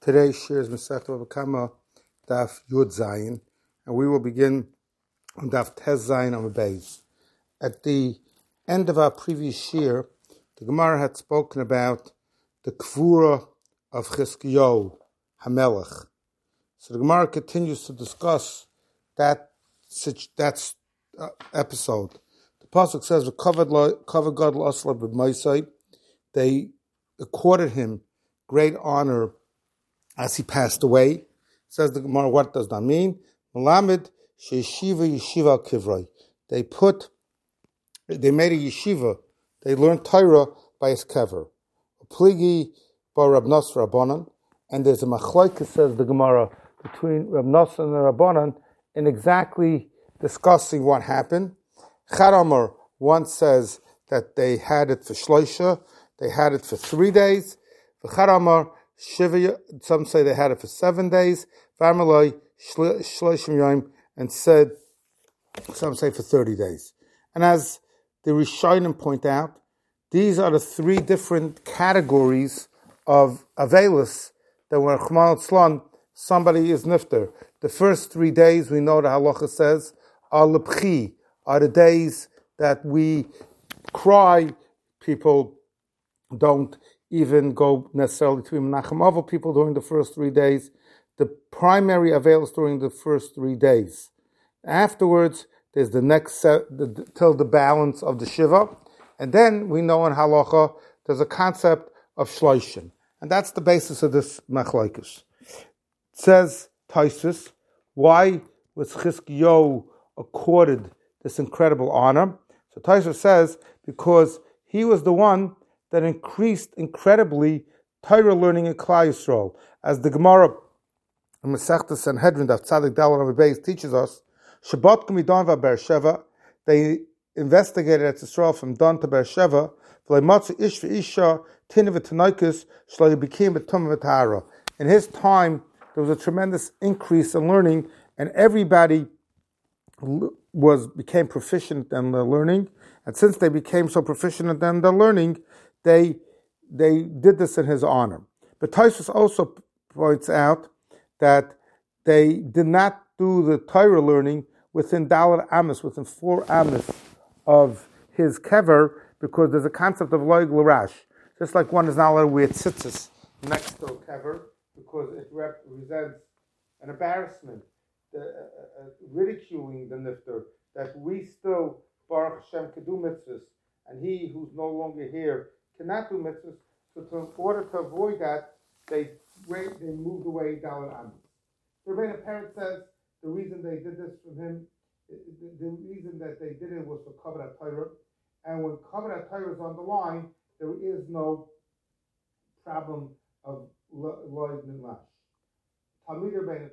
Today's shir is Masechta Bava Kama, Daf Yud Zayin, and we will begin on Daf Tez Zayin on the base. At the end of our previous shir, the Gemara had spoken about the Kvura of Chizkiyahu HaMelech. So the Gemara continues to discuss that episode. The pasuk says, "V'kavod gadol asla b'maisai." They accorded him great honor as he passed away. Says the Gemara, what does that mean? Malamed she'yeshiva yeshiva al kivrei. They made a yeshiva. They learned Torah by his kever. Pligi bar Rab Nosson Rabbanan, and there's a machlokes, says the Gemara, between Rab Nosson and Rabbanan in exactly discussing what happened. Chad Amar, one says that they had it for shloisha, they had it for 3 days. Chad Amar Shiva, some say they had it for 7 days. Vamaloi shloishim yom, and said some say for 30 days. And as the Rishonim point out, these are the 3 different categories of Avelis that when Chman Tzlan, somebody is nifter. The first 3 days, we know the halacha says, are lepchi, are the days that we cry. People don't even go necessarily to Menachem Avos people during the first 3 days. The primary Avelis during the first 3 days. Afterwards, there's the next set, till the balance of the Shiva. And then we know in Halacha, there's a concept of Shloishim. And that's the basis of this machlokes. It says, Taisus, why was Chizkiyahu accorded this incredible honor? So Taisus says, because he was the one that increased incredibly Torah learning in Klal Yisrael. As the Gemara in Masechta Sanhedrin, Daf Tzadik Daled Amud Beis teaches us, Shabbat Kumidon va Beersheva, they investigated at Yisrael from Dan to Beersheva, v'leimatzu ish v'isha tina v'tanoikis shlo became b'tum v'tahara. In his time, there was a tremendous increase in learning, and everybody became proficient in the learning. And since they became so proficient in the learning, they did this in his honor. But Taisus also points out that they did not do the Torah learning within Dalet Amos, within 4 Amos of his kever, because there's a concept of loig l'rash. Just like one is not allowed to wear tzitzis next to a kever, because it represents an embarrassment, ridiculing the nifter, that we still, Baruch Hashem, can do mitzvahs, and he who's no longer here cannot do mitzvahs. So in order to avoid that, they moved away Dalet Amos. The Rebbeinu Parent says the reason they did this from him, the reason that they did it was for Kavod HaTorah, and when Kavod HaTorah is on the line, there is no problem of loig nilash. Talmid Rebbeinu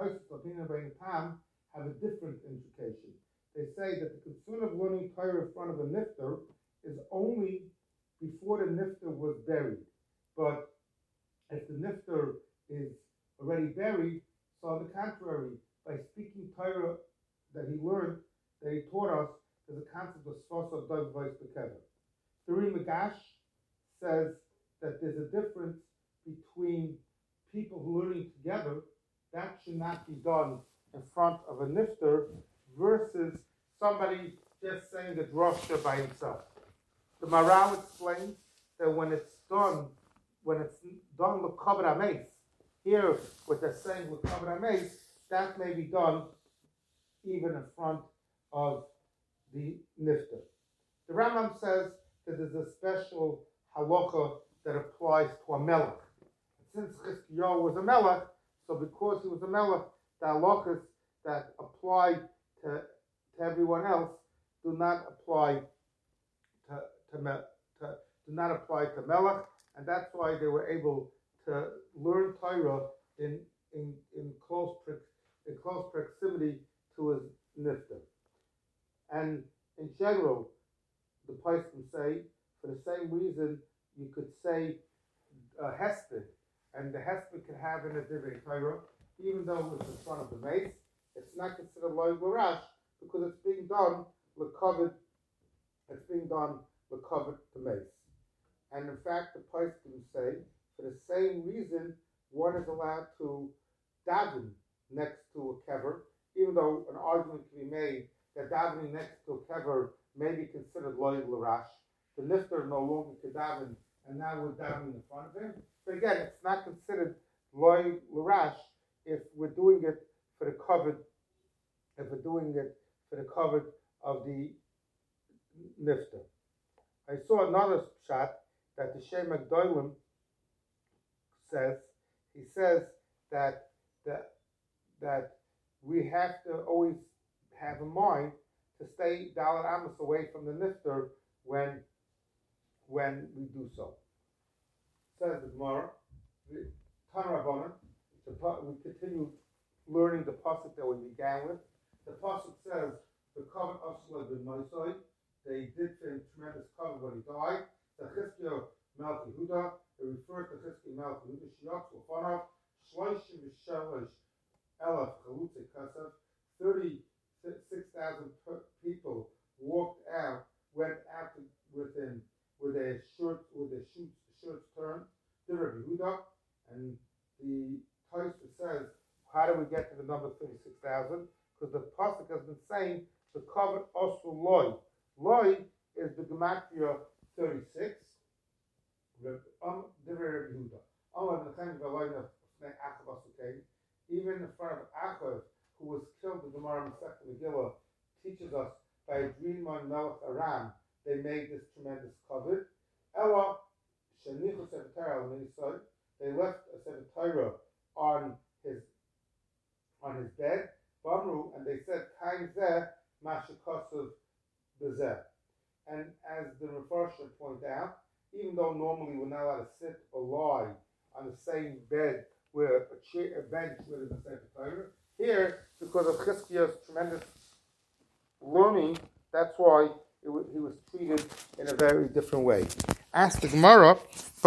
Tam have a different implication. They say that the concern of learning Torah in front of a nifter is only before the nifter was buried. But if the nifter is already buried, so on the contrary, by speaking Torah that he learned, that he taught us, there's a concept of Sfos of Dov Voice Together. The Ri Magash says that there's a difference between people who are learning together. That should not be done in front of a nifter versus somebody just saying the drasha by himself. The Maral explains that when it's done l'kavod hameis, here what they're saying l'kavod hameis, that may be done even in front of the nifter. The Rambam says that there's a special halacha that applies to a melech. Since Chizkiyahu was a melech, so because he was a melech, the halachas that apply to everyone else do not apply to melech, and that's why they were able to learn Torah in close proximity to his nifter. And in general, the Poskim say, for the same reason, you could say hesped, and the hesped can have in a divrei Torah, even though it's in front of the mace, it's not considered loig l'rash because it's being done l'kavod. It's being done l'kavod the mace. And in fact, the Poskim say, for the same reason, one is allowed to daven next to a kever, even though an argument can be made that davening next to a kever may be considered loy l'rash. The nifter no longer could daven, and now we're davening in front of him. But again, it's not considered loy l'rash if we're doing it for the covet. If we're doing it for the covet of the nifter. I saw another shot that the Shem Magdolim says. He says that we have to always have in mind to stay Dalet Amos away from the nifter when we do so. Says the Gemara, Tan Rabbanan, we continue learning the pasuk that we began with. The pasuk says, "The covet Asla bin Nosai." They did him tremendous cover when he died. The Chizkiah Melch Yehuda. It refers to Chizkiah Melch Yehuda. Shiach Ufanav Shloishim V'Shalosh Elef Chalutze Kasav. 36,000 people went out with him with their shirts turned. The Rabbi Yehuda, and the Tosfos says, how do we get to the number 36,000? Because the pasuk has been saying the covet also loy. Loy is the gematria 36. Even in front of Achav, who was killed, the Gemara Masechet Megillah teaches us by a dream on Melech Aram, they made this tremendous covet. Ella Shanichu Sefer Torah al Meisai, they left a Sefer Torah on his bed. Bamru, and they said, Kain Zeh Mashikosav Bezeh. And as the Mefarshim point out, even though normally we're not allowed to sit or lie on the same bed where a bench where there's a Sefer Torah, here, because of Chizkiah's tremendous learning, that's why he was treated in a very different way. Ask the Gemara,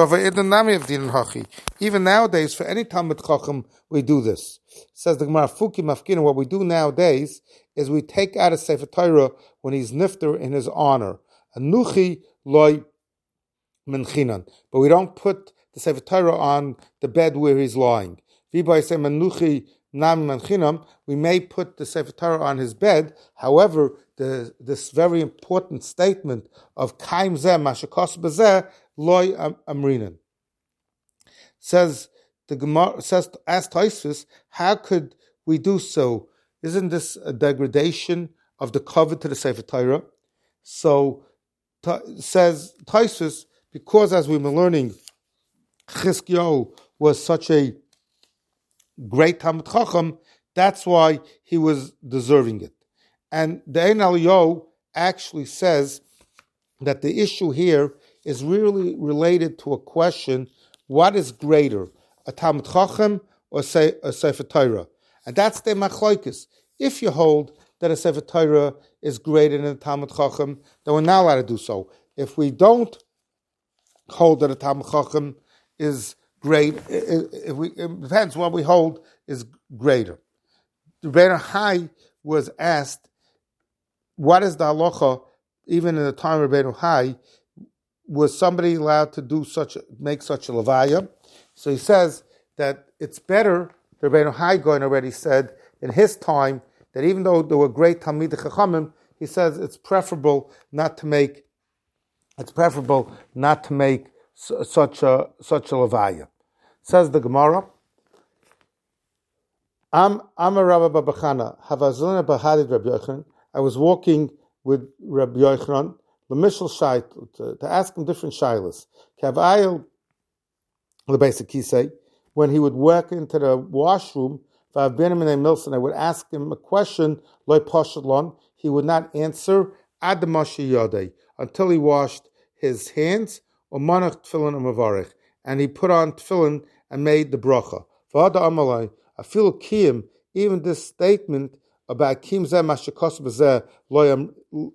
even nowadays, for any Talmud Chacham, we do this. Says the Gemara, Fuki Mafkina, what we do nowadays is we take out a Sefer Torah when he's nifter in his honor. Anuchi loy menchinan. But we don't put the Sefer Torah on the bed where he's lying. V'bay say Anuchi nam menchinam. We may put the Sefer Torah on his bed. However, this very important statement of Kaim Zeh Mashakos Bezeh loy amrinan. Says the Gemara, ask Tosfos, how could we do so? Isn't this a degradation of the covet to the Sefer Torah? So says Tosfos, because as we were learning, Chizkiyahu was such a great Talmid Chacham, that's why he was deserving it. And the Ein Eliyahu actually says that the issue here is really related to a question: what is greater, a Talmid Chacham or a Sefer Torah? And that's the machlokes. If you hold that a Sefer Torah is greater than a Talmid Chacham, then we're not allowed to do so. If we don't hold that a Talmid Chacham is great, it depends what we hold is greater. The Rebbeinu Hai was asked, what is the halacha, even in the time of Rebbeinu Hai, was somebody allowed to make such a levaya? So he says that it's better, the Rebbeinu Hai Gaon already said in his time, that even though there were great Talmidei Chachamim, he says it's preferable not to make such a levaya. Says the Gemara, Amar Rabba Babachana, Havazuna Bahadid Rabbi Yochanan. I was walking with Rabbi Yochanan, L'mishal Shait, to ask him different shaylas. Kavayil, the basic kisei, when he would walk into the washroom, Vav Benim and Milson, I would ask him a question, Loi Poshalon, he would not answer, Ad Mashi Yodei, until he washed his hands, or Manach Tefillin and Mavarech, and he put on Tefillin and made the bracha. V'ada Amalai, I feel kiyim, even this statement about Kim Zeh Mashakos Bezeh Loyam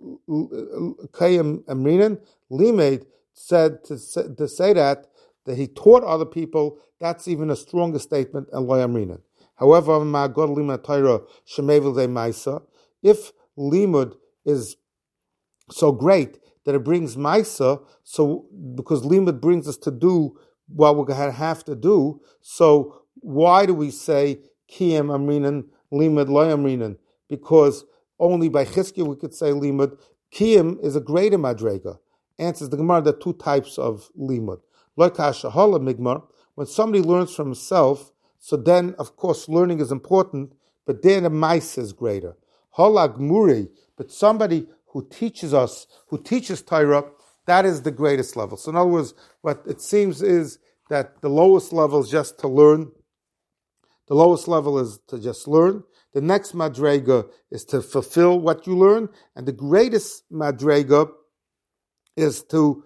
Kayim Amrinan, Limaid said to say that he taught other people, that's even a stronger statement than Loyam Amrinan. However, Ma'agod Limud Torah Shemevil De Maisa, if Limud is so great that it brings Maisa, so because Limud brings us to do what we're going to have to do, so why do we say Kiyam Amrinan, Limud Lo Amrinan? Because only by Chizkiya we could say Limud. Kiyam is a greater Madrega. Answers the Gemara, there are two types of Limud. Loikasha Hala Migmar, when somebody learns from himself, so then, of course, learning is important, but then the Maisa is greater. Halag Muri, but somebody who teaches us, who teaches Torah, that is the greatest level. So in other words, what it seems is that the lowest level is just to learn. The lowest level is to just learn. The next Madrega is to fulfill what you learn. And the greatest Madrega is to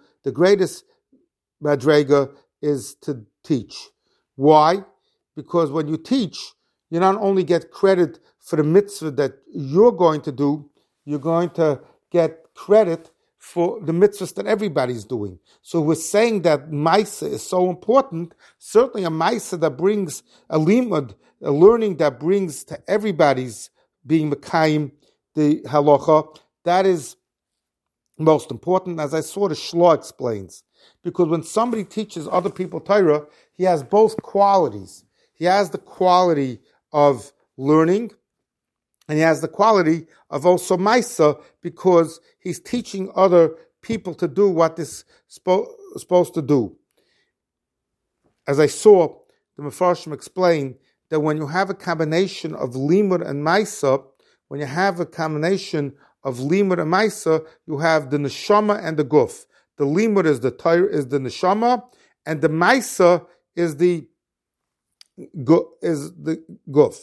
teach. Why? Because when you teach, you not only get credit for the mitzvah that you're going to do, you're going to get credit for the mitzvahs that everybody's doing. So we're saying that Maisa is so important. Certainly a Maisa that brings a limud, a learning that brings to everybody's being Mekayim, the halacha, that is most important, as I saw the Shloh explains. Because when somebody teaches other people Torah, he has both qualities. He has the quality of learning, and he has the quality of also Maisa, because he's teaching other people to do what is supposed to do. As I saw, the Mefarshim explain that when you have a combination of Limud and Maisa, you have the Neshama and the Guf. The Limud is the Torah, is the Neshama, and the Maisa is the Guf.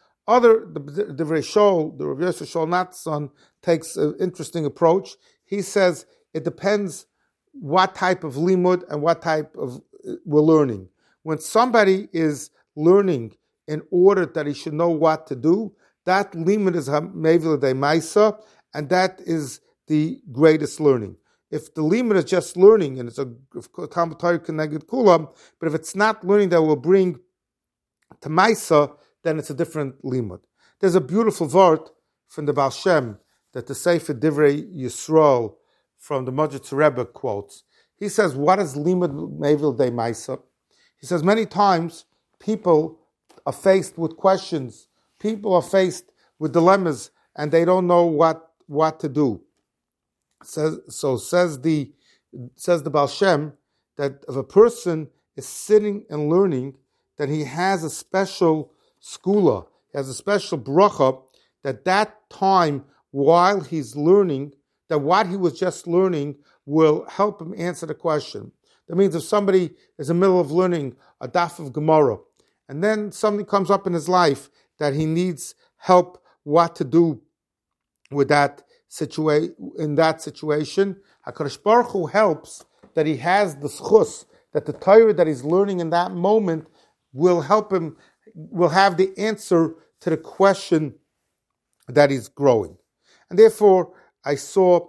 The Rav Yosef Shol Natson takes an interesting approach. He says it depends what type of limud and what type of we're learning. When somebody is learning in order that he should know what to do, that limud is Mevil de Maisa, and that is the greatest learning. If the limud is just learning, and it's a Talmud Torah Keneged Kulam, but if it's not learning that will bring to Maisa, then it's a different limud. There's a beautiful word from the Baal Shem that the Sefer Divrei Yisrael from the Mojitz Rebbe quotes. He says, what is limud mevil de Maisa? He says, many times people are faced with questions. People are faced with dilemmas, and they don't know what to do. Says the Baal Shem that if a person is sitting and learning, then he has a special skula, he has a special bracha, that time while he's learning, that what he was just learning will help him answer the question. That means if somebody is in the middle of learning a daf of Gemara, and then something comes up in his life that he needs help what to do with that in that situation, HaKadosh Baruch Hu helps that he has the schus, that the Torah that he's learning in that moment will help him, will have the answer to the question that is growing. And therefore, I saw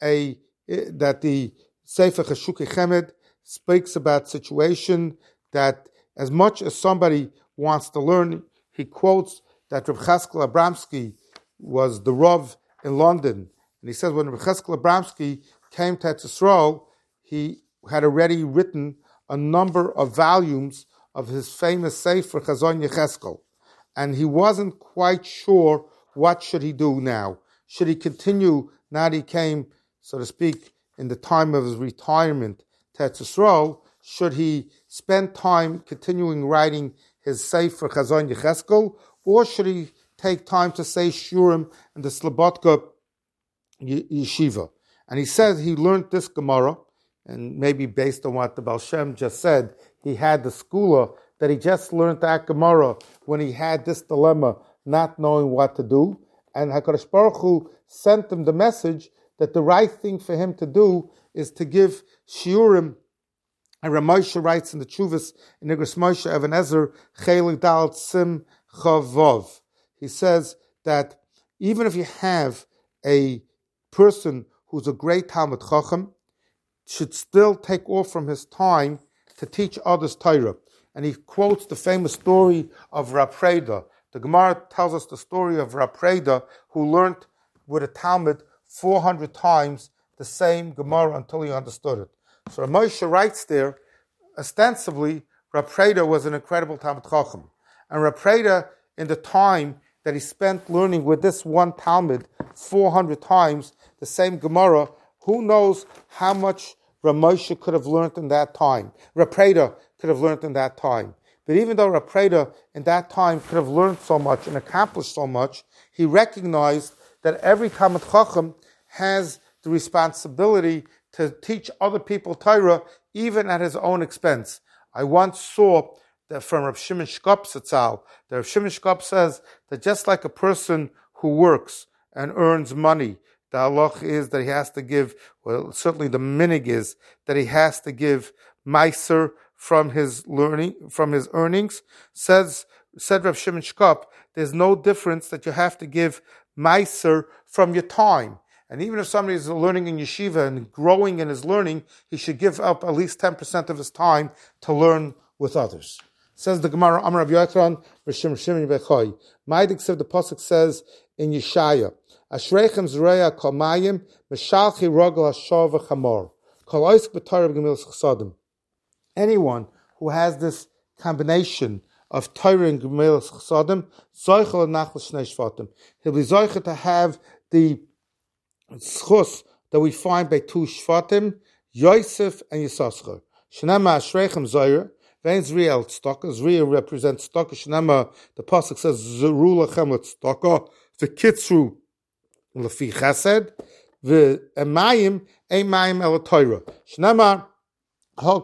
that the Sefer Chashukei Chemed speaks about situation that as much as somebody wants to learn, he quotes that Reb Chaskel Abramsky was the Rav in London. And he says when Reb Chaskel Abramsky came to Eretz Yisrael, he had already written a number of volumes of his famous Sefer Chazon Yecheskel. And he wasn't quite sure what should he do now. Should he continue, now that he came, so to speak, in the time of his retirement to Eretz Yisrael, should he spend time continuing writing his Sefer Chazon Yecheskel, or should he take time to say Shurim in the Slobodka Yeshiva? And he said he learned this Gemara, and maybe based on what the Baal Shem just said, he had the skula that he just learned that Gemara when he had this dilemma, not knowing what to do. And HaKadosh Baruch Hu sent him the message that the right thing for him to do is to give shiurim. And Ramosha writes in the Chuvas in Nigras Moshe Even Ezer Chelik Dal Sim Chavov. He says that even if you have a person who's a great Talmud Chacham, should still take off from his time to teach others Torah. And he quotes the famous story of Rab Freda. The Gemara tells us the story of Rab Freda, who learned with a Talmud 400 times the same Gemara until he understood it. So Moshe writes there, ostensibly, Rav Preda was an incredible Talmid Chacham. And Rav Preda, in the time that he spent learning with this one Talmud 400 times, the same Gemara, who knows how much Rav Moshe could have learned in that time. Rav Preda could have learned in that time. But even though Rav Preda in that time could have learned so much and accomplished so much, he recognized that every Talmid Chacham has the responsibility to teach other people Torah, even at his own expense. I once saw that from Rav Shimon Shkop Zatzal, that Rav Shimon Shkop says that just like a person who works and earns money, the halach is that he has to give, well, certainly the minig is that he has to give meiser from his earnings. Said Rav Shimon Shkop, there's no difference that you have to give meiser from your time. And even if somebody is learning in yeshiva and growing in his learning, he should give up at least 10% of his time to learn with others. Says the Gemara, Amar Rav Yotran, Rishim Shimon Bechoi. Maidik said the pasuk says in Yeshaya, Ashreichem Zreya Kol Mayim, Meshalchi Rogel Hashor V'Chamor, Kol Oisk B'Torah B'Gemilas Chesadim. Anyone who has this combination of Torah and Gemilas Chesadim, Zoichel Nachal Shnei Shvatim. He'll be Zoichel to have the schus that we find by two Shvatim, Yosef and Yisachar. Shnema Ashreichem Zoyre, Vein Zriel Tzedakah. Zriel represents Tzedakah. Shnema, the pasuk says, Zeru Lachem Tzedakah, V'Kitzru L'fi Chesed, V'Emayim Emayim El Torah. Shnema Hol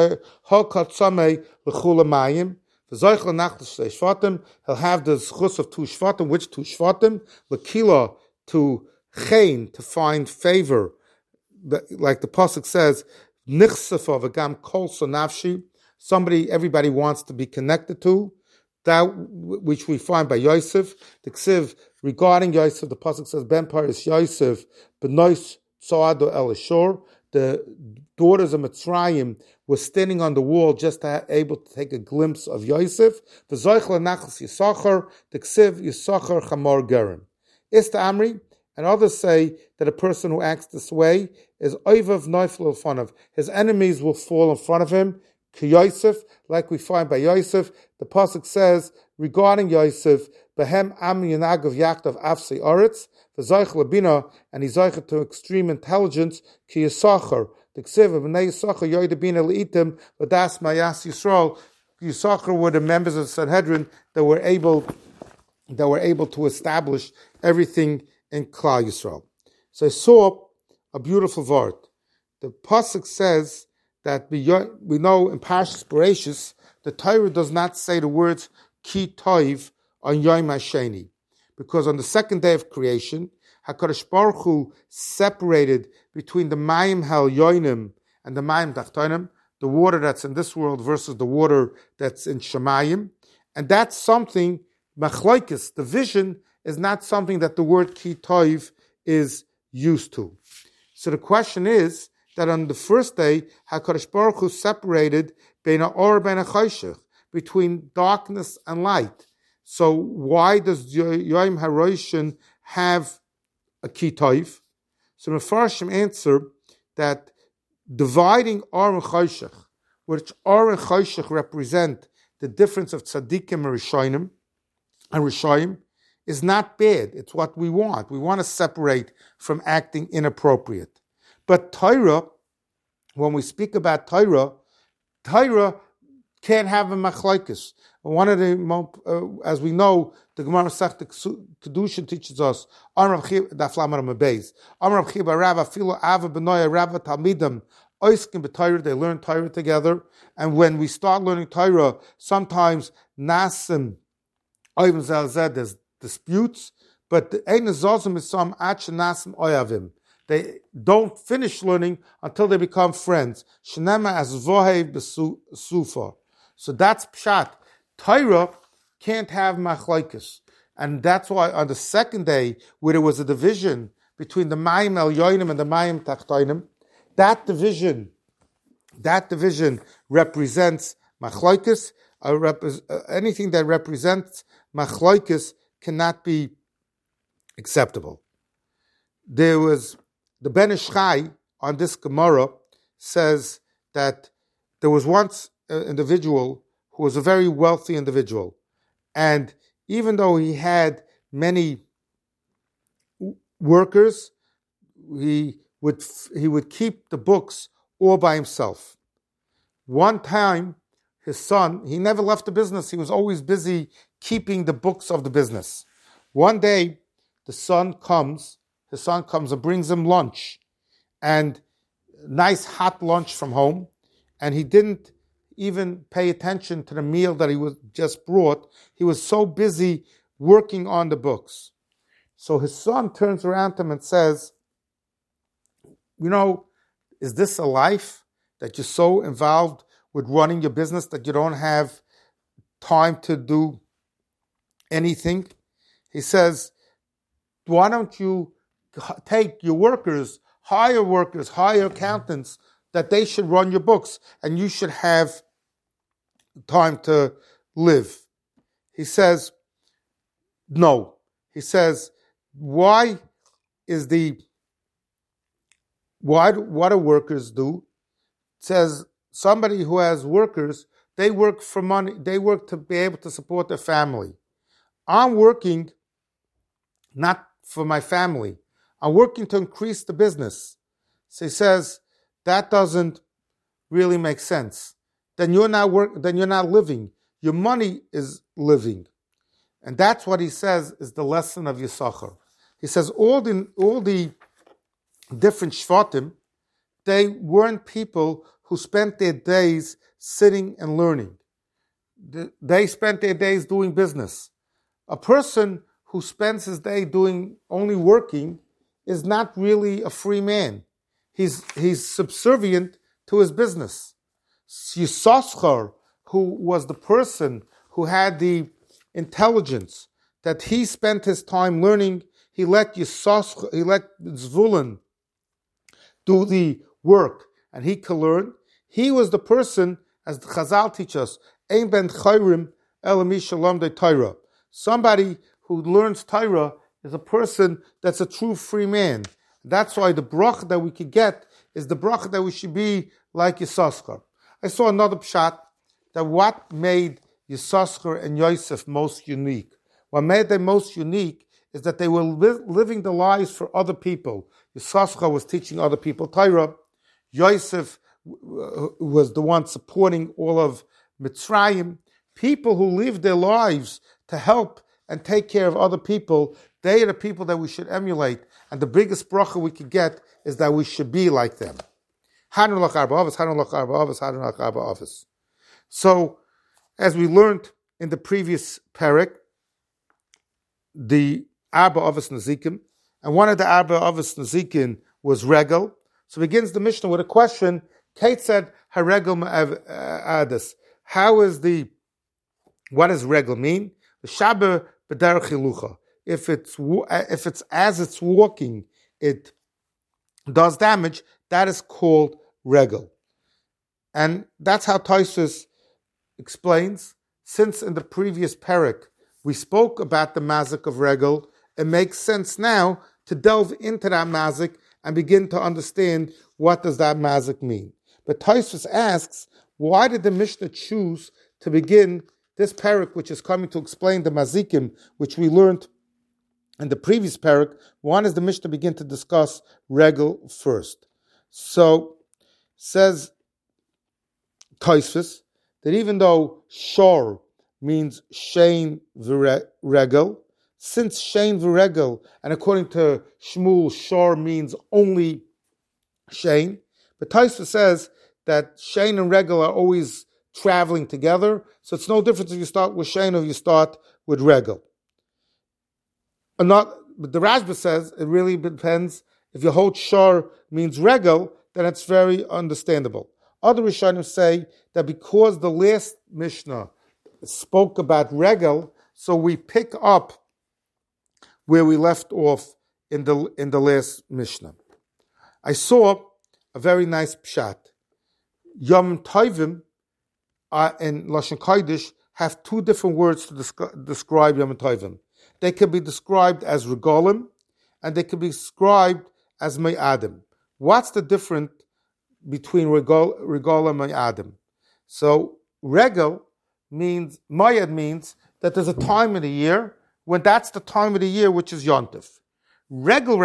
Katzamei L'Chul Emayim, V'Zoichel Nachal Shnei Shvatim. He'll have the schus of two Shvatim. Which two Shvatim? L'Kila, to Chain, to find favor, like the pasuk says, Nichsefa v'gam kol nafshi, somebody everybody wants to be connected to, that which we find by Yosef. The Ksiv regarding Yosef, the pasuk says, Ben Paris Yosef b'nois tzoado el Ashur. The daughters of Mitzrayim were standing on the wall just to able to take a glimpse of Yosef. V'zoichel nachas Yisachar, the Ksiv Yisachar chamor gerim. Ista Amri. And others say that a person who acts this way is oivav noifel fanav. His enemies will fall in front of him. Ki Yosef, like we find by Yosef, the pasuk says regarding Yosef, behem am yanagav yaktav afsei aretz, v'zoich labina, and he's zoich to extreme intelligence. Ki Yisachar, the ksiv of bnei Yisachar yoydabina leitim v'das mayas Yisrael. Yisachar were the members of the Sanhedrin that were able to establish everything in Klal Yisrael. So I saw a beautiful word. The pasuk says that we know in Parshas Bereshis, the Torah does not say the words Ki Toiv on Yom HaSheni, because on the second day of creation, HaKadosh Baruch Hu separated between the Mayim Hel Yoinim and the Mayim Tachtonim, the water that's in this world versus the water that's in Shemayim, and that's something, Machlokes, the vision, is not something that the word Ki Toiv is used to. So the question is that on the first day, HaKadosh Baruch Hu separated Bein Or Bein HaChoshech, between darkness and light. So why does Yom HaRoshin have a Ki Toiv? So Mefarshim answer that dividing Or and Choshech, which Or and Choshech represent the difference of Tzaddikim and Rishayim, is not bad. It's what we want. We want to separate from acting inappropriate. But Torah, when we speak about Torah can't have a machlokes. One of the, as we know, the Gemara Masechta Kedushin teaches us, Amar Rav Chiba Rav Afilu Ava B'noya Rav Talmidim Oiskim B'Torah. They learn Torah together, and when we start learning Torah, sometimes Nasim Oivim Zelzed, there's disputes, but the Ein Zozim is some Ach Nasim Oyavim. They don't finish learning until they become friends. Shnema as Vohev B'Sufa. So that's Pshat. Torah can't have machlokes. And that's why on the second day, where there was a division between the Mayim El Yoinim and the Mayim Tachtoinim, that division represents machlokes. Anything that represents machlokes cannot be acceptable. There was the Ben Ish Chai on this Gemara says that there was once individual who was a very wealthy individual. And even though he had many workers, he would keep the books all by himself. One time, his son, he never left the business. He was always busy keeping the books of the business. One day, his son comes and brings him lunch, and nice hot lunch from home, and he didn't even pay attention to the meal that he was just brought. He was so busy working on the books. So his son turns around to him and says, is this a life that you're so involved with running your business that you don't have time to do anything? He says, why don't you take your workers, hire accountants, that they should run your books and you should have time to live? He says, no. He says, what do workers do? It says somebody who has workers, they work for money, they work to be able to support their family. I'm working not for my family. I'm working to increase the business. So he says, that doesn't really make sense. Then you're not living. Your money is living. And that's what he says is the lesson of Yisachar. He says all the different Shvatim, they weren't people who spent their days sitting and learning. They spent their days doing business. A person who spends his day doing only working is not really a free man. He's subservient to his business. Yisachar, who was the person who had the intelligence, that he spent his time learning, he let Zvulun do the work, and he could learn. He was the person, as the Chazal teach us, Ein ben chayrim elami shalom de Torah. Somebody who learns Torah is a person that's a true free man. That's why the bracha that we could get is the bracha that we should be like Yisachar. I saw another pshat that what made Yisachar and Yosef most unique. What made them most unique is that they were living the lives for other people. Yisachar was teaching other people Torah. Yosef was the one supporting all of Mitzrayim. People who live their lives to help and take care of other people, they are the people that we should emulate. And the biggest bracha we could get is that we should be like them. So, as we learned in the previous parak, the Arba Avos Nezikim, and one of the Arba Avos Nezikim was Regel. So begins the Mishnah with a question. Kate said, "Haregel ma'adas." What does Regel mean? The Shabbat b'derech hilucha. If it's as it's walking, it does damage. That is called Regel, and that's how Tosfos explains. Since in the previous parak we spoke about the mazik of Regel, it makes sense now to delve into that mazik and begin to understand what does that mazik mean. But Tosfos asks, why did the Mishnah choose to begin this parak, which is coming to explain the mazikim, which we learned in the previous parak? Why does the Mishnah begin to discuss Regel first? So, says Tosfos, that even though Shor means Shein v'Regel, since Shein v'Regel, and according to Shmuel, Shor means only Shein, but Tosfos says that Shein and Regel are always traveling together, so it's no difference if you start with Shein or you start with Regel. But the Rashba says it really depends. If you hold Shor means Regel, then it's very understandable. Other Rishonim say that because the last Mishnah spoke about Regel, so we pick up where we left off in the last Mishnah. I saw a very nice pshat. Yom Tovim in Lashon Kodesh have two different words to describe Yom Tovim. They can be described as Regolim, and they can be described as Me'adim. What's the difference between Regolim and Me'adim? So regel means, mayad means that there's a time of the year when that's the time of the year which is yontif. Regel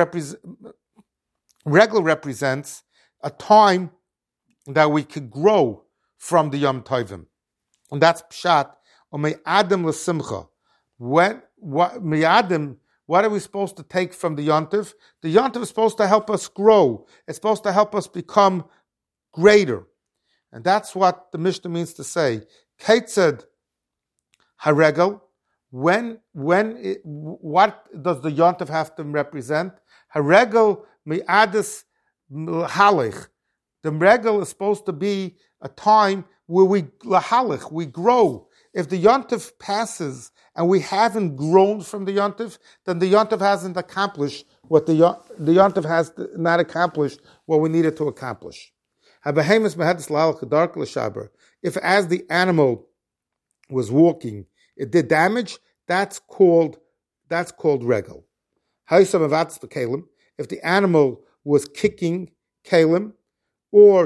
represents a time that we could grow from the Yom Tovim. And that's pshat, or me'adim l'simcha. What are we supposed to take from the yontif? The yontif is supposed to help us grow. It's supposed to help us become greater. And that's what the Mishnah means to say. Ketzad haregel. What does the yontif have to represent? Haregel mi'adis halich. The regel is supposed to be a time where we lahalich, we grow. If the yontif passes and we haven't grown from the yontif, then the yontif hasn't accomplished what the yontif has not accomplished what we needed to accomplish. If as the animal was walking, it did damage, that's called regel. If the animal was kicking kalim, or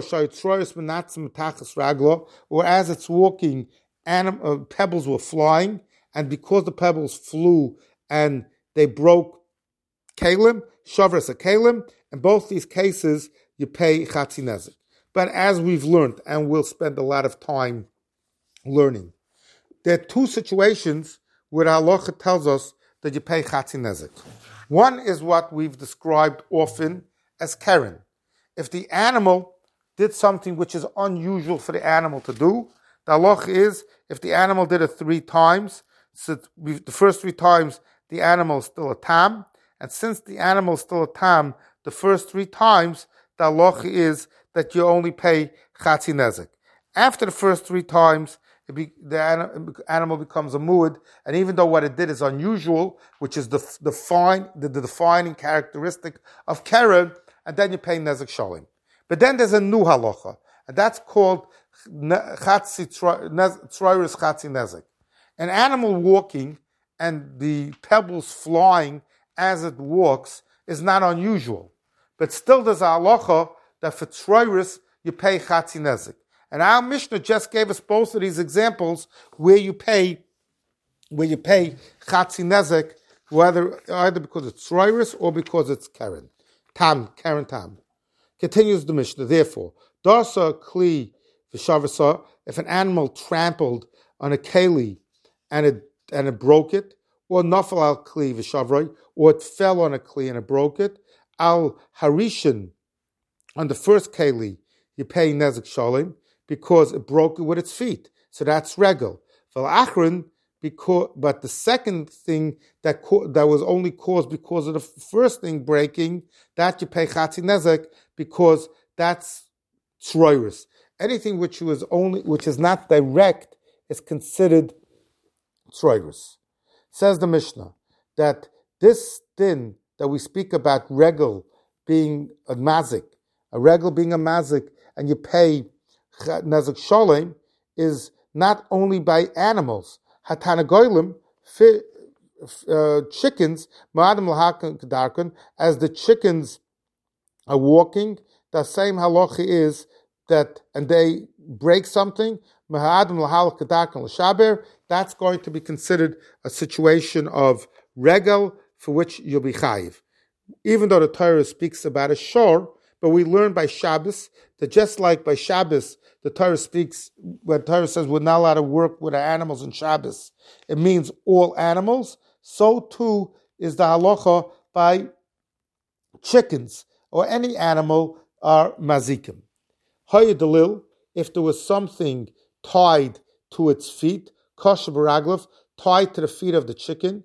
as it's walking, pebbles were flying, and because the pebbles flew and they broke kalim, shavras a kalim, in both these cases you pay chatzi nezek. But as we've learned, and we'll spend a lot of time learning, there are two situations where halacha tells us that you pay chatzi nezek. One is what we've described often as keren. If the animal did something which is unusual for the animal to do, the halacha is, if the animal did it 3 times, so the first 3 times the animal is still a tam, and since the animal is still a tam, the first 3 times, the halacha is that you only pay chatzi nezek. After the first 3 times, the animal becomes a muad, and even though what it did is unusual, which is the defining characteristic of keren, and then you pay nezek shalim. But then there's a new halacha, and that's called tzroirus chatzi nezek. An animal walking and the pebbles flying as it walks is not unusual. But still there's a halacha that for tzroirus you pay chatzi nezek. And our Mishnah just gave us both of these examples where you pay chatzi nezek, either because it's tzroirus or because it's keren tam. Continues the Mishnah, therefore, Darsa Kli Vishavasa, if an animal trampled on a keli and it broke it, or Nafal al Kli Vishavroi, or it fell on a kli and it broke it, Al Harishan, on the first keli, you pay Nezek Shalim, because it broke it with its feet. So that's regel. Val Achron, but the second thing that was only caused because of the first thing breaking, that you pay chatzi nezek because that's tzroirus. Anything which is not direct is considered tzroirus. Says the Mishnah that this din that we speak about regel being a mazik, and you pay nezek sholem is not only by animals. Hatanagoylim, chickens, as the chickens are walking, the same halacha is that, and they break something, that's going to be considered a situation of regel for which you'll be chayiv. Even though the Torah speaks about a shor, but we learn by Shabbos that just like by Shabbos, the Torah speaks, when Torah says we're not allowed to work with our animals in Shabbos, it means all animals. So too is the halacha by chickens or any animal are mazikim. Hayadalil, if there was something tied to its feet, kosher baraglav, tied to the feet of the chicken,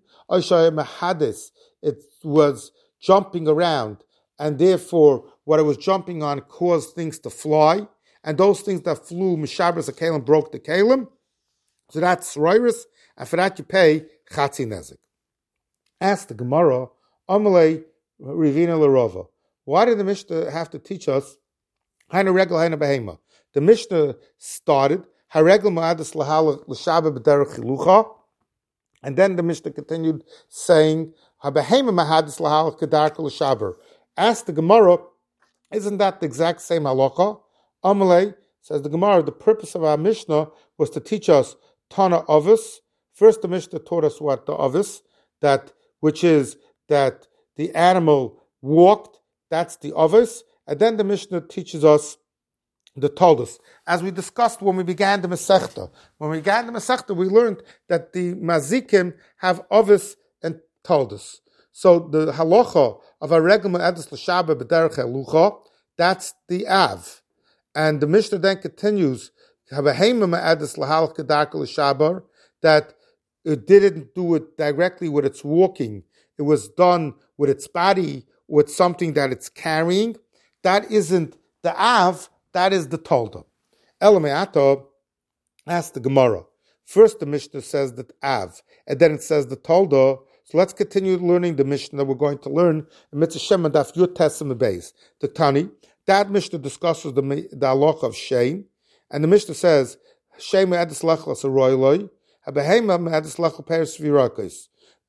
it was jumping around, and therefore what it was jumping on caused things to fly, and those things that flew, mishabras a kalim, broke the kalim, so that's tzroirus, and for that you pay chatzi nezek. Ask the Gemara, Amalei Rivina Larova, why did the Mishnah have to teach us Haina regel, haina behema? The Mishnah started Haregel ma'adas l'shaba b'derech chilucha, and then the Mishnah continued saying Habehema ma'adas l'halach kedarka l'shaber. Ask the Gemara, isn't that the exact same halacha? Amalei, Says the Gemara, the purpose of our Mishnah was to teach us Tana Avos. First, the Mishnah taught us what the Avos, which is that the animal walked, that's the Avos. And then the Mishnah teaches us the Toldos. As we discussed when we began the Masechta. When we began the Masechta, we learned that the Mazikim have Avos and Toldos. So the halacha of a regel me'edus l'shaba b'derech elucha, that's the Av. And the Mishnah then continues, havahema me'edus l'halach kedarka l'shabar, that it didn't do it directly with its walking. It was done with its body, with something that it's carrying. That isn't the Av, that is the Tolda. Elameato asks the Gemara. First the Mishnah says that Av, and then it says the Tolda. So let's continue learning the Mishnah. We're going to learn in Mitzvah Shem Daf Yud Tesem Beis. The Tani, that Mishnah discusses the halacha of Shein, and the Mishnah says Shein me'edus lechlas aroyloi, habehema me'edus lechel peres virakos.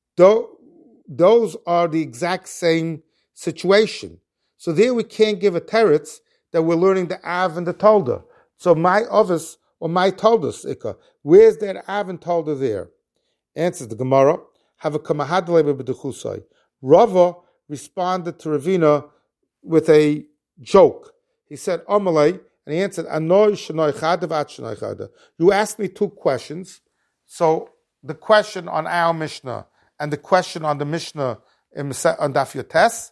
Those are the exact same situation. So there we can't give a teretz that we're learning the Av and the Tolda. So my Avos or my Toldos, Ikka, where's that Av and Tolda there? Answers the Gemara. Have a kamahadle b'dechusai. Rava responded to Ravina with a joke. He said, Amalei, and he answered, Anoi shenoi chada v'at shenoi chada. You asked me two questions. So the question on our Mishnah and the question on the Mishnah on Daf Yotes,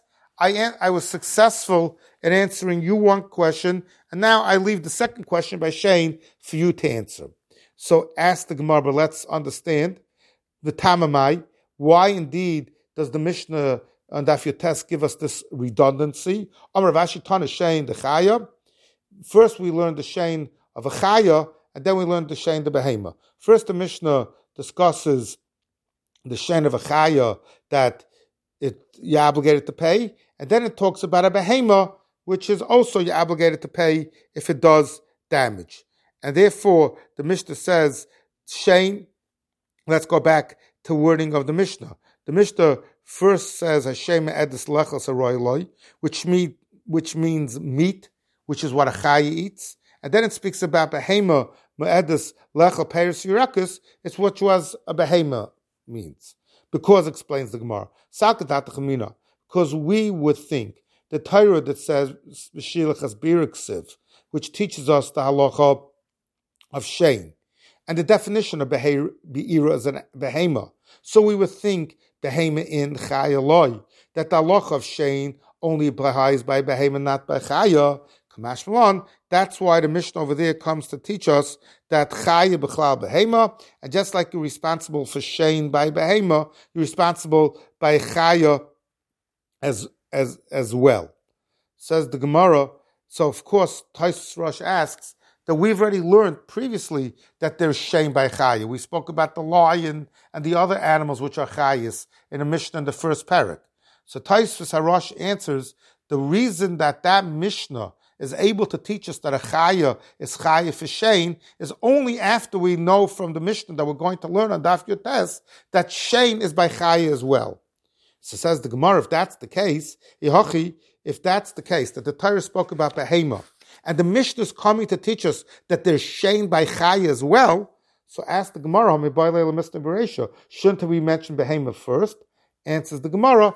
I was successful in answering you one question, and now I leave the second question by Shane for you to answer. So ask the Gemara, but let's understand the Tamamai. Why indeed does the Mishnah on Daf Yotes give us this redundancy? Amar Rav Ashi Tana Shein the Chaya. First we learned the Shein of a Chaya, and then we learned the Shein the Behema. First the Mishnah discusses the Shein of a Chaya that you're obligated to pay, and then it talks about a Behema, which is also you're obligated to pay if it does damage. And therefore the Mishnah says Shein. Let's go back to wording of the Mishnah. The Mishnah first says Hashem edus lechas aroyloi, which means meat, which is what a chaya eats, and then it speaks about behema me'edus lechal peres yirakus. It's what was a behema means, because explains the Gemara salkadat chamina. Because we would think the Torah that says b'shilachas biriksiv, which teaches us the halacha of shein. And the definition of be'ira is a behema. So we would think behema in chaya, that the halacha of shein only applies by behema, not by chaya. Kamash Malon. That's why the Mishnah over there comes to teach us that chaya b'chlal behema, and just like you're responsible for shein by behema, you're responsible by chaya as well. Says the Gemara. So of course, Taisus Rosh asks that we've already learned previously that there's shein by chaya. We spoke about the lion and the other animals which are chayas in a Mishnah in the first parak. So Taisus Harosh answers the reason that Mishnah is able to teach us that a chaya is chaya for shein is only after we know from the Mishnah that we're going to learn on Daf Yotes that shein is by chaya as well. So says the Gemara, if that's the case, that the Torah spoke about behema, and the Mishnah is coming to teach us that there's shein by chaya as well, so ask the Gemara, shouldn't we mention behema first? Answers the Gemara,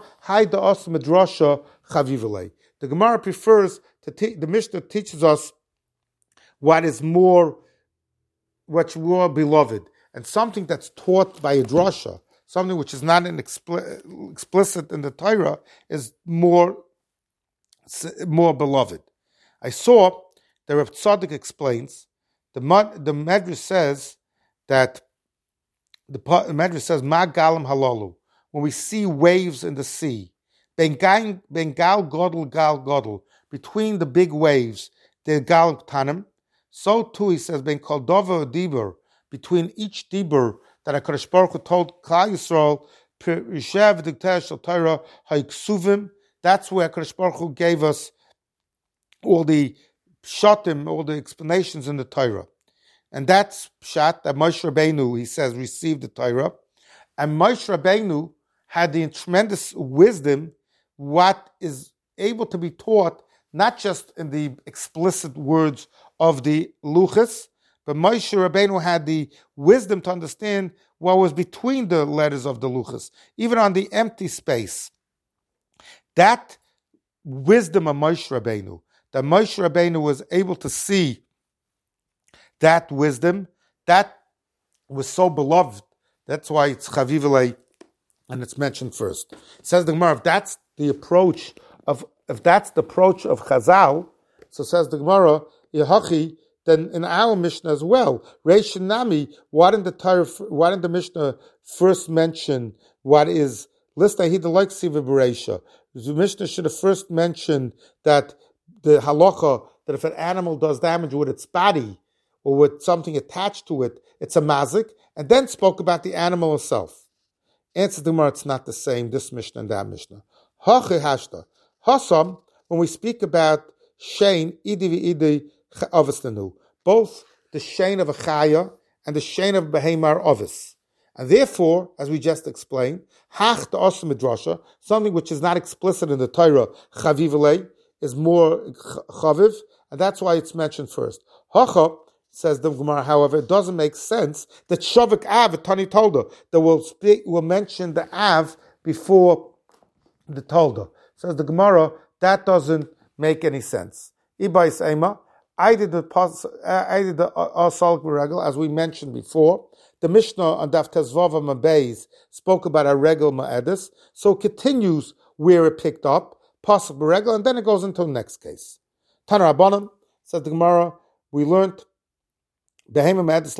the Gemara prefers the Mishnah teaches us what's more beloved, and something that's taught by a drasha, something which is not explicit in the Torah, is more beloved. I saw the Rav Tzadok explains the Medrash says that the Medrash says Ma galam halalu, when we see waves in the sea, ben gal godel, between the big waves, the gal tanim. So too he says ben kol dover dibur, between each dibur that HaKadosh Baruch Hu told Klal Yisrael, Yishev Dikter Shel Torah Ha'Iksuvim. That's where HaKadosh Baruch Hu gave us all the pshatim, all the explanations in the Torah. And that's pshat that Moshe Rabbeinu, he says, received the Torah. And Moshe Rabbeinu had the tremendous wisdom, what is able to be taught, not just in the explicit words of the luchas, but Moshe Rabbeinu had the wisdom to understand what was between the letters of the luchas, even on the empty space. That wisdom of Moshe Rabbeinu, that Moshe Rabbeinu was able to see that wisdom, that was so beloved. That's why it's Chavivulei, and it's mentioned first. It says the Gemara, if that's the approach of Chazal, so says the Gemara, Yehachi, then in our Mishnah as well, Reish Nami, why didn't the Mishnah first mention what is list? He the like Siva Bereisha. The Mishnah should have first mentioned that the halacha that if an animal does damage with its body or with something attached to it, it's a mazik, and then spoke about the animal itself. Answer the Gemara, it's not the same, this Mishnah and that Mishnah. Hachi hashta. Hasam, when we speak about Shein, Idi v'Idi Avistanu, both the Shein of a Chaya and the Shein of a Behemar Ovis. And therefore, as we just explained, Hach the Osam Midrasha, something which is not explicit in the Torah, Chavivulei, is more Chaviv, and that's why it's mentioned first. Hacha, says the Gemara, however, it doesn't make sense that Shavik Av, Tani Tolda, that will mention the Av before the Tolda. Says the Gemara, that doesn't make any sense. Ibais Ema, I did the Asal Regel, as we mentioned before. The Mishnah on Daf Tezvav Mabeis spoke about a Regel Ma'edis, so it continues where it picked up, Pasuk Regel, and then it goes into the next case. Tana Rabbanan, says the Gemara, we learned that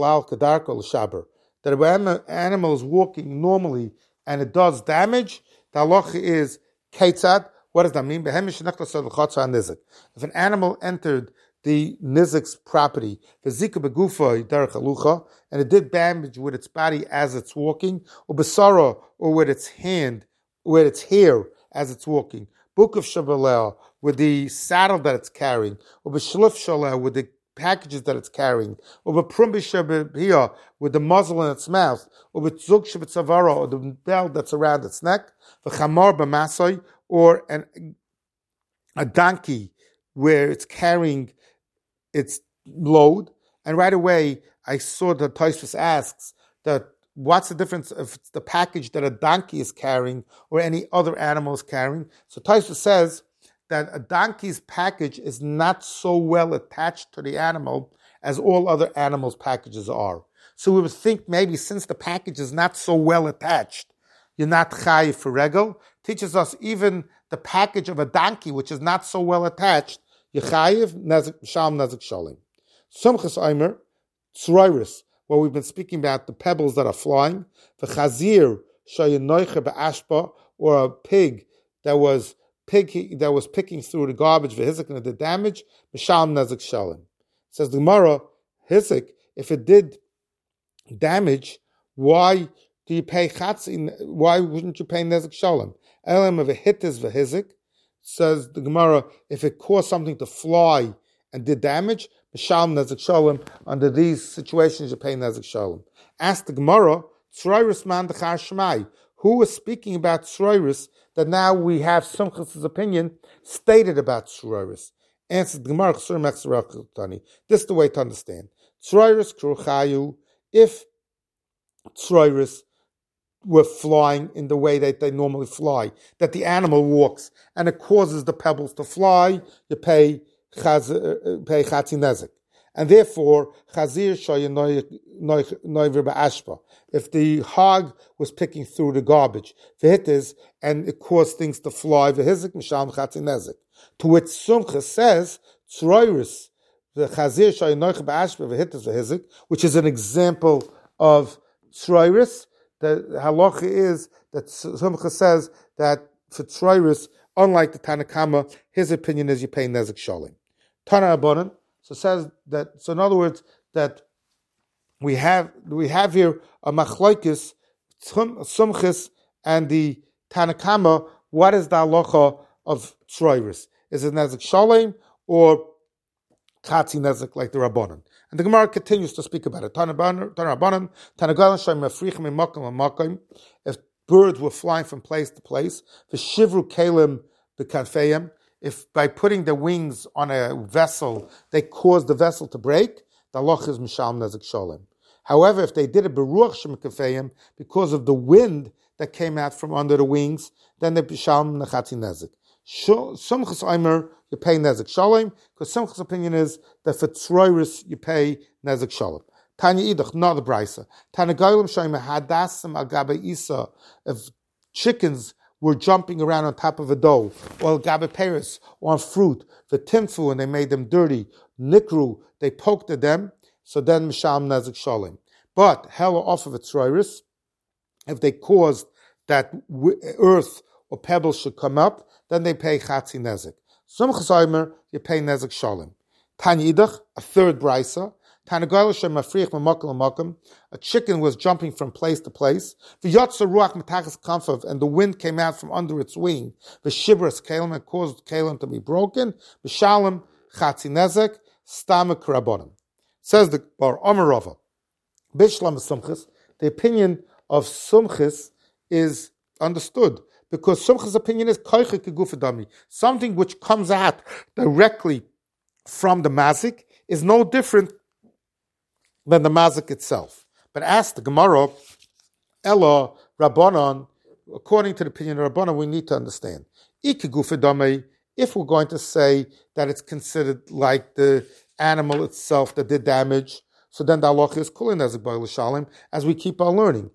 if an animal is walking normally and it does damage, the halacha is Ketzad. What does that mean? If an animal entered the nizik's property, and it did damage with its body as it's walking, or with its hand, with its hair as it's walking, with the saddle that it's carrying, or with the packages that it's carrying, or with the muzzle in its mouth, or with or the belt that's around its neck, or a donkey where it's carrying its load. And right away, I saw that Tosfos asks that what's the difference if it's the package that a donkey is carrying or any other animal is carrying? So Tosfos says that a donkey's package is not so well attached to the animal as all other animals' packages are. So we would think maybe since the package is not so well attached, you're not chayiv for regel. Teaches us even the package of a donkey, which is not so well attached, you're chayiv sham nezik shalim. Sumchas Eimer, tzroiris, what we've been speaking about, the pebbles that are flying, the chazir shayinoicher be'ashpa, or a pig that was picking through the garbage, v'hizik, and it did damage, b'shalom nezik shalim. Says the Gemara, hizik, if it did damage, why do you pay chatzin? Why wouldn't you pay nezik shalim? Elam of a hit is v'hizik. Says the Gemara, if it caused something to fly and did damage, b'shalom nezik shalim. Under these situations, you pay nezik shalim. Ask the Gemara, tzroiris man dechar shmai. Who was speaking about tzroiris that now we have Sumchas' opinion stated about tzroiris? Answer the Gemara, this is the way to understand. Tzroiris kruchayu, if tzroiris were flying in the way that they normally fly, that the animal walks and it causes the pebbles to fly, you pay chatzin nezik. And therefore, chazir noiver ba'ashpa. If the hog was picking through the garbage, v'hitis, and it caused things to fly, v'hizik misham chatzin nezik. To which Sumcha says, tzroiris, the chazir noiver ba'ashpa, v'hitis v'hizik, which is an example of tzroiris. The halacha is that Sumcha says that for tzroiris, unlike the Tanakama, his opinion is you pay nezik shalim. Tana Abonan. So says that. So in other words, that we have here a machlokes Sumchis and the Tanakama. What is the halacha of tzroiris? Is it nezik shalem or chatzi nezik like the Rabbanan? And the Gemara continues to speak about it. Tana Rabbanan, Tanagalan shem mafrichim imakom amakom. If birds were flying from place to place, the shivru kalim b'kanfeim. if by putting the wings on a vessel, they cause the vessel to break, the halacha is Mishalem Nezek Sholem. However, if they did it beruach shemikafeim, because of the wind that came out from under the wings, then they Mishalem Nechatzi Nezek. Sumchus Omer, you pay Nezek Sholem, because Sumchus' opinion is that for Tzroiris, you pay Nezek Sholem. Tanya Idach, not the Brisa. Tanya Goyim Shoyim Hadasim Agabe Isa, if chickens were jumping around on top of a dough, or Agabe Paris, or on fruit, the timfu, and they made them dirty, Nikru, they poked at them, so then Mishalem Nezek Sholem. But hella off of a Tzroiris, if they caused that earth or pebbles should come up, then they pay Chatzi Nezek. Sumchus Omer, you pay Nezek Sholem. Tanya Idach, a third Brisa. A chicken was jumping from place to place. And the wind came out from under its wing. The shibras kalim and caused kalim to be broken. B'shalom chatzi nezek stamek rabbanim. Says the Bar Omerova. Bishlam Sumchis. The opinion of Sumchis is understood because Sumchis' opinion is koiche kegufadami. Something which comes out directly from the mazik is no different than the mazik itself. But ask the Gemara, Ella Rabbanon, according to the opinion of Rabbanon, we need to understand. If we're going to say that it's considered like the animal itself that did damage, so then the halacha is kulin nezek b'oil shalim, as we keep on learning.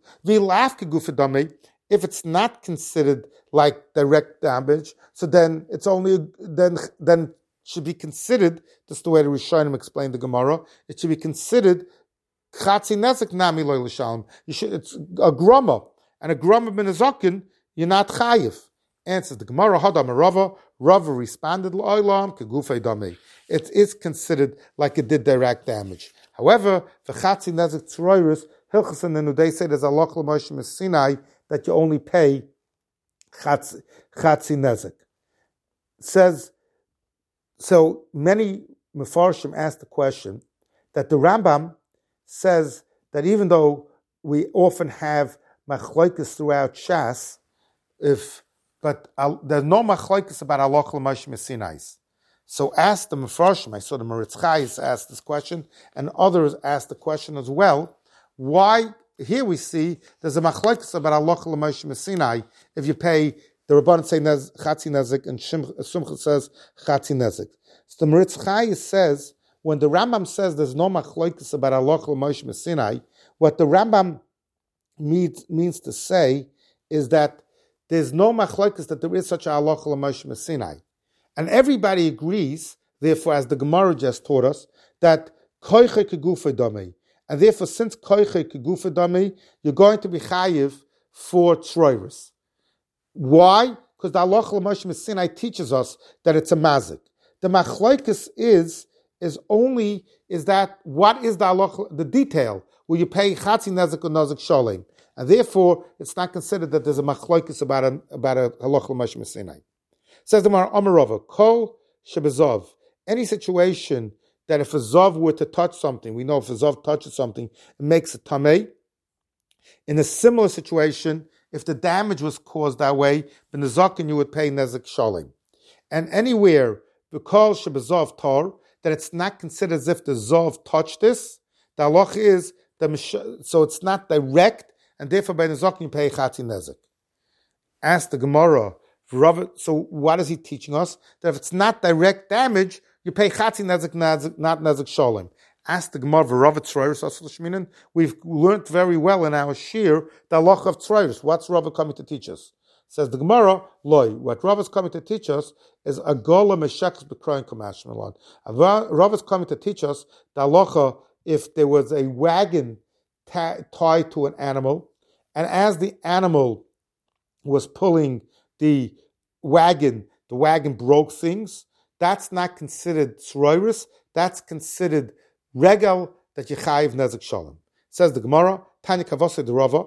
If it's not considered like direct damage, so then it's only then should be considered. This is the way the Rishonim explained the Gemara. It should be considered chatzi nezek nami lo l'shalom. It's a grama, and a grama ben azakin, you're not chayiv. Answers the Gemara. Hadam Rava. Rava responded l'olam kegufei dami. It is considered like it did direct damage. However, for chatzi nezek tzroiris, Hilchos and Nenudei say there's a loch l'Moshe Sinai that you only pay chatzi nezek. Says so. Many mefarshim ask the question that the Rambam says that even though we often have machlokes throughout Shas, but there's no machlokes about halacha l'Moshe Sinai. So ask the mefarshim. I saw the Meretz Chayes asked this question, and others asked the question as well. Why here we see there's a machlokes about halacha l'Moshe Sinai if you pay. The Rabbanan say chatzi nezek, and Sumcha says chatzi nezek. So the Meretz Chayes says, when the Rambam says there's no machlokes about halacha l'Moshe Sinai, what the Rambam means to say is that there's no machlokes that there is such a halacha l'Moshe Sinai. And everybody agrees, therefore, as the Gemara just taught us, that koiche kegufei damei. And therefore, since koiche kegufei damei, you're going to be chayiv for tzroiris. Why? Because the halacha l'Moshe Sinai teaches us that it's a mazik. The machlokes is that what is the halacha, the detail? Will you pay chatzi nezek or nezek sholem? And therefore, it's not considered that there's a machlokes about a halacha l'Moshe Sinai. Says the Amarova, kol shebezov, any situation that if a zav were to touch something, we know if a zav touches something, it makes it tamei. In a similar situation, if the damage was caused that way, ben nezakin you would pay nezek sholem. And anywhere, the kol shebezov tar, that it's not considered as if the zav touched this, the halach is, so it's not direct, and therefore by nezakin you pay chatzi nezek. Ask the Gemara, so what is he teaching us? That if it's not direct damage, you pay chatzi nezek, not nezek sholem. Ask the Gemara, Rava tzroiris. We've learned very well in our shir the halacha of tzroiris. What's Rava coming to teach us? Says the Gemara, loy. What Rava is coming to teach us is a gola meshekes b'kroyin kamash melon. Rava is coming to teach us the halacha if there was a wagon tied to an animal, and as the animal was pulling the wagon broke things. That's not considered tzroiris. That's considered regal that you chayiv nezek shalom. Says the Gemara, Tanya Kavose de Rava,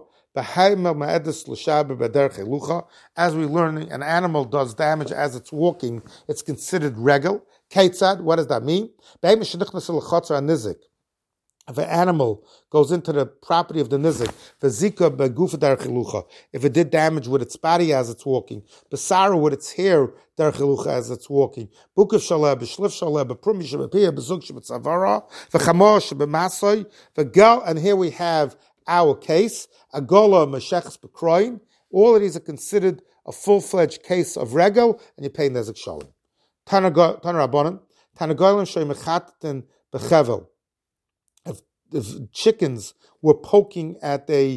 as we learn, an animal does damage as it's walking. It's considered regal. Keitzad, what does that mean? If an animal goes into the property of the nizik, if it did damage with its body as it's walking, besara with its hair as it's walking, and here we have our case, agola mesheches bekroin. All of these are considered a full-fledged case of regel, and you pay nezik shalim. Tana Rabbanan, Tana Goyim shoy mechaten bechevel. If chickens were poking at a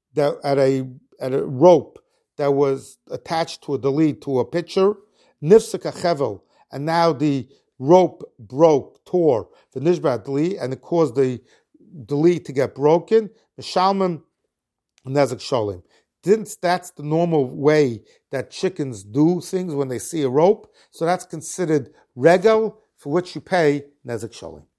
rope that was attached to a dalit, to a pitcher, nifsek chevel, and now the rope tore the nishbat dalit, and it caused the dalit to get broken. Mishalman nezek sholim. Since that's the normal way that chickens do things when they see a rope, so that's considered regel, for which you pay nezek sholim.